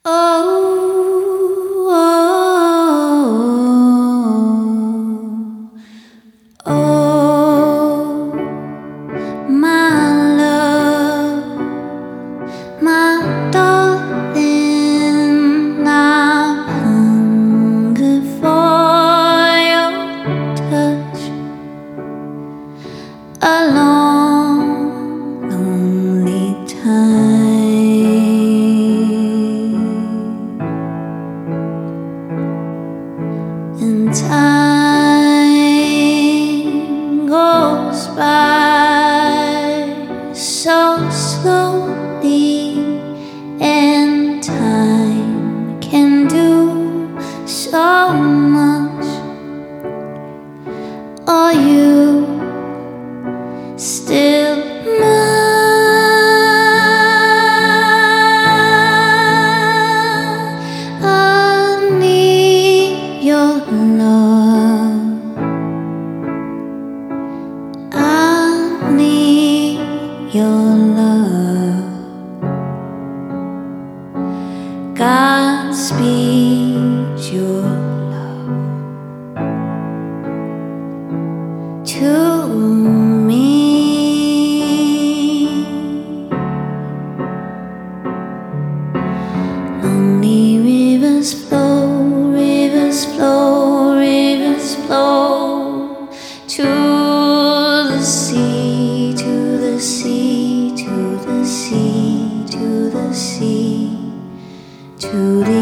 Oh, oh, oh, my love, my darling, I hunger for your touch. A long, lonely time. And time goes by so slowly, and time can do so much. Are you still mine? I need your love. I need your love. Godspeed your love to me. Lonely rivers flow, rivers flow, rivers flow to the sea, to the sea, to the sea, to the sea, to the